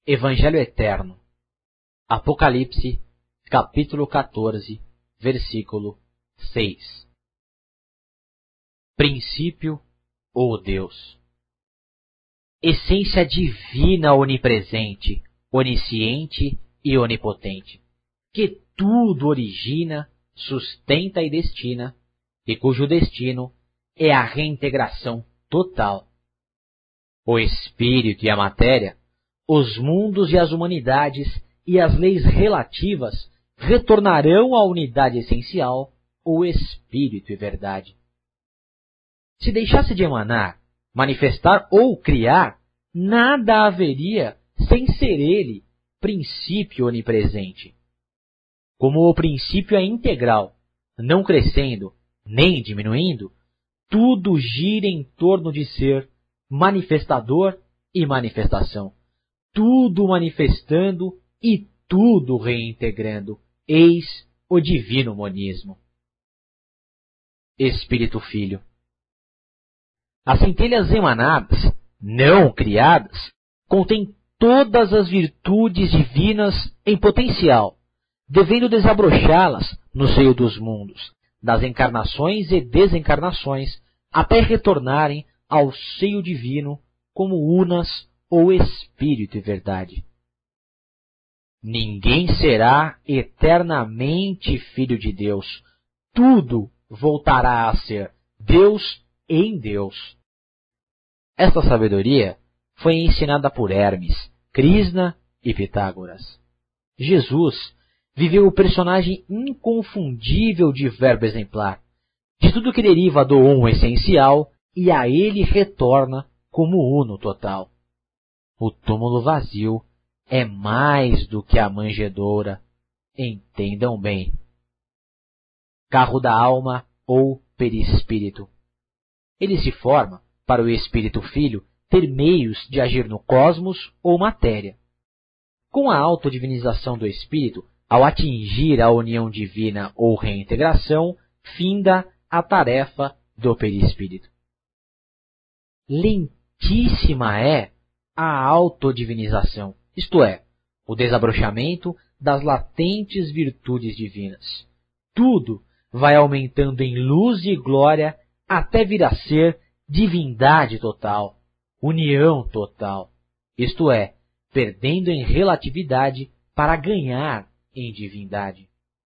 Evangelho Eterno. Apocalipse, capítulo 14, versículo 6. Princípio ou Deus. Essência divina onipresente, onisciente e onipotente, que tudo origina, sustenta e destina, e cujo destino é a reintegração total. O espírito e a matéria, os mundos e as humanidades e as leis relativas retornarão à unidade essencial, o espírito e verdade. Se deixasse de emanar, manifestar ou criar, nada haveria sem ser ele, princípio onipresente. Como o princípio é integral, não crescendo nem diminuindo, tudo gira em torno de ser manifestador e manifestação, tudo manifestando e tudo reintegrando, eis o divino monismo. Espírito Filho. As centelhas emanadas, não criadas, contêm todas as virtudes divinas em potencial, devendo desabrochá-las no seio dos mundos, das encarnações e desencarnações, até retornarem ao seio divino como unas ou espírito e verdade. Ninguém será eternamente filho de Deus. Tudo voltará a ser Deus em Deus. Esta sabedoria foi ensinada por Hermes, Krishna e Pitágoras. Jesus viveu o personagem inconfundível de verbo exemplar, de tudo que deriva do um essencial e a ele retorna como uno total. O túmulo vazio é mais do que a manjedoura, entendam bem. Carro da alma ou perispírito. Ele se forma para o espírito filho ter meios de agir no cosmos ou matéria. Com a autodivinização do espírito, ao atingir a união divina ou reintegração, finda a tarefa do perispírito. Lentíssima é a autodivinização, isto é, o desabrochamento das latentes virtudes divinas. Tudo vai aumentando em luz e glória até vir a ser divindade total, união total, isto é, perdendo em relatividade para ganhar em divindade.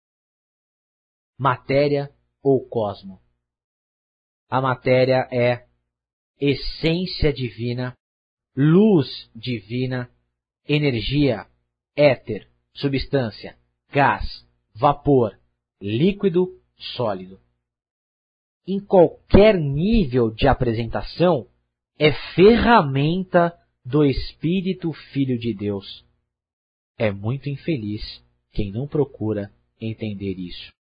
Matéria ou cosmo. A matéria é essência divina, luz divina, energia, éter, substância, gás, vapor, líquido, sólido. Em qualquer nível de apresentação, é ferramenta do Espírito Filho de Deus. É muito infeliz quem não procura entender isso.